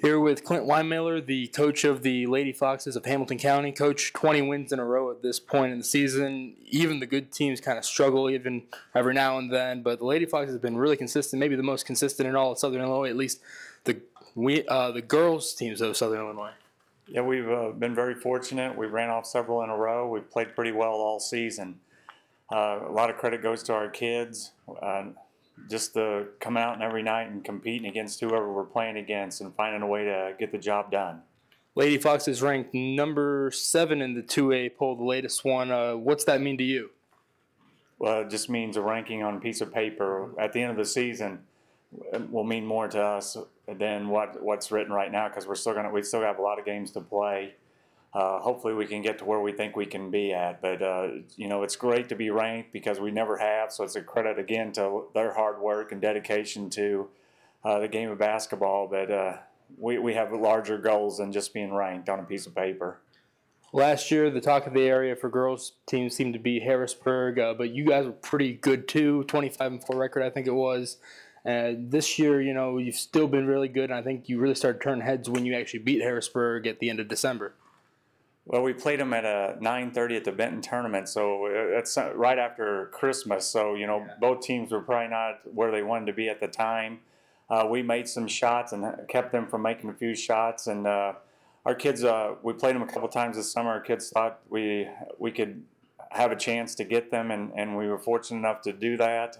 Here with Clint Weinmiller, the coach of the Lady Foxes of Hamilton County. Coach, 20 wins in a row at this point in the season. Even the good teams kind of struggle even every now and then, but the Lady Foxes have been really consistent, maybe the most consistent in all of Southern Illinois, at least the girls' teams of Southern Illinois. Yeah, we've been very fortunate. We ran off several in a row. We've played pretty well all season. A lot of credit goes to our kids. Just to come out and every night and competing against whoever we're playing against and finding a way to get the job done. Lady Foxes ranked number 7 in the 2A poll, the latest one. What's that mean to you? Well, it just means a ranking on a piece of paper. At the end of the season, it will mean more to us than what's written right now because we still have a lot of games to play. Hopefully we can get to where we think we can be at. But, it's great to be ranked because we never have. So it's a credit, again, to their hard work and dedication to the game of basketball. But we have larger goals than just being ranked on a piece of paper. Last year, the talk of the area for girls teams seemed to be Harrisburg, but you guys were pretty good too, 25-4 record, I think it was. This year, you've still been really good, and I think you really started turning heads when you actually beat Harrisburg at the end of December. Well, we played them at 9:30 at the Benton tournament, so that's right after Christmas. So, both teams were probably not where they wanted to be at the time. We made some shots and kept them from making a few shots. And our kids, we played them a couple times this summer. Our kids thought we could have a chance to get them, and we were fortunate enough to do that.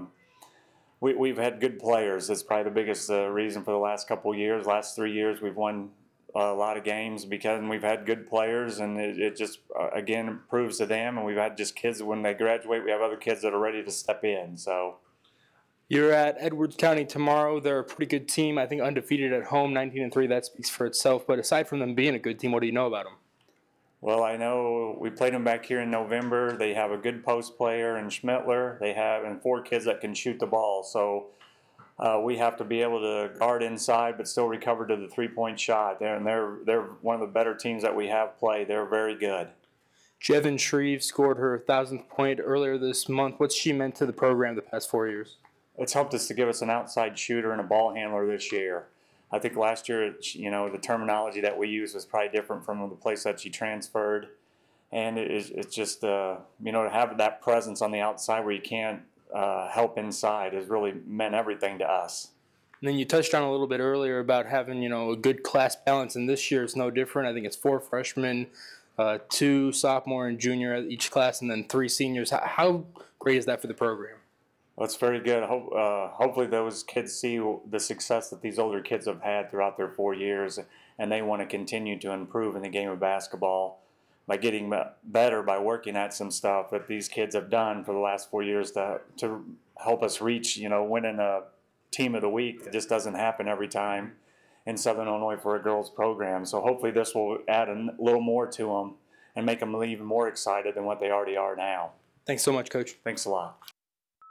We've had good players. That's probably the biggest reason for the last couple of years. Last 3 years, we've won a lot of games because we've had good players, and it just, again, proves to them. And we've had just kids, when they graduate, we have other kids that are ready to step in. So you're at Edwards County tomorrow. They're a pretty good team. I think undefeated at home, 19-3. That speaks for itself. But aside from them being a good team, what do you know about them? Well, I know we played them back here in November. They have a good post player in Schmittler. They have 4 kids that can shoot the ball. So we have to be able to guard inside but still recover to the three-point shot. They're one of the better teams that we have played. They're very good. Jevin Shreve scored her 1,000th point earlier this month. What's she meant to the program the past 4 years? It's helped us to give us an outside shooter and a ball handler this year. I think last year, the terminology that we used was probably different from the place that she transferred. And it's just, to have that presence on the outside where you can't help inside has really meant everything to us. And then you touched on a little bit earlier about having, a good class balance, and this year it's no different. I think it's 4 freshmen, 2 sophomore and junior at each class, and then 3 seniors. How great is that for the program? Well, it's very good. Hopefully those kids see the success that these older kids have had throughout their 4 years, and they want to continue to improve in the game of basketball by getting better, by working at some stuff that these kids have done for the last 4 years to help us reach, winning a team of the week. It just doesn't happen every time in Southern Illinois for a girls program. So hopefully this will add a little more to them and make them even more excited than what they already are now. Thanks so much, Coach. Thanks a lot.